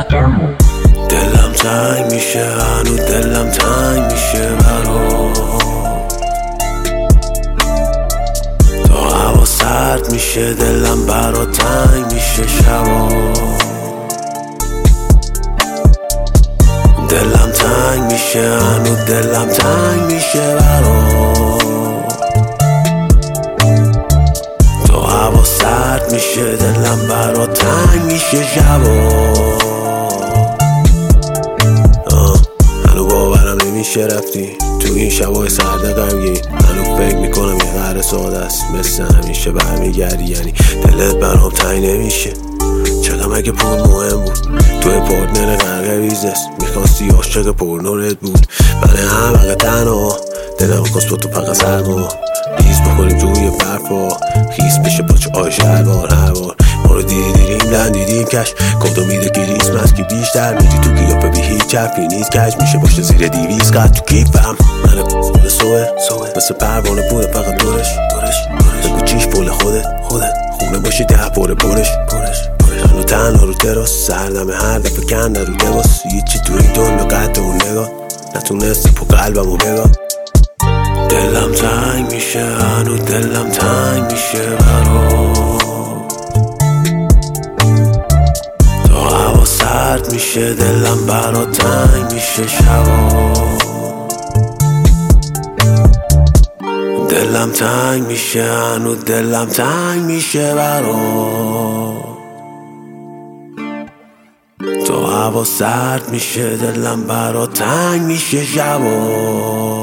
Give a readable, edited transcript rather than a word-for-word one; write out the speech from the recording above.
دلم تنگ میشه، هنوز دلم تنگ میشه برا تا هوا سرد میشه، دلم برا تنگ میشه شبا. دلم تنگ میشه، هنوز دلم تنگ میشه برا تا هوا سرد میشه، دلم برا تنگ میشه شبا. هنو باورم نمیشه رفتی تو این شبای سرد غمگین، هنو فکر میکنم یه قهر ساده است مثل همیشه برمیگردی، یعنی دلت برام تنگ نمیشه. چقدر مگه پول مهم بود؟ توی پارتنر غرق ویزست، میخواستی عاشق پرنورت بود. من همه تنها دلم کس با تو فقط سرما ریز بکنیم توی برفا، خیس بشه پاچه آش هر بار ما رو دیدیم دیدیم کش کدو میده کریسمس که بیشتر میدی تو قیافه بی هیچ حرفی نیست کش میشه باشه زیر 200 قد تو کیفم. من پول سوه مثل پروانه بوده فقط دورش بگو چیش پول خودت خونه باشی 10 پرش هنو تنها رو تراس سردمه هر دفعه کنده رو لباس هیچی تو این دنیا قد اون نگاه نتونسته پو قلبمو بگاه. دلم تنگ میشه، هنو دلم تنگ میشه برا تا هوا سرد میشه، دلم برا تنگ میشه شبا. دلم تنگ میشه، هنو دلم تنگ میشه برا تا هوا سرد میشه، دلم برا تنگ میشه شبا.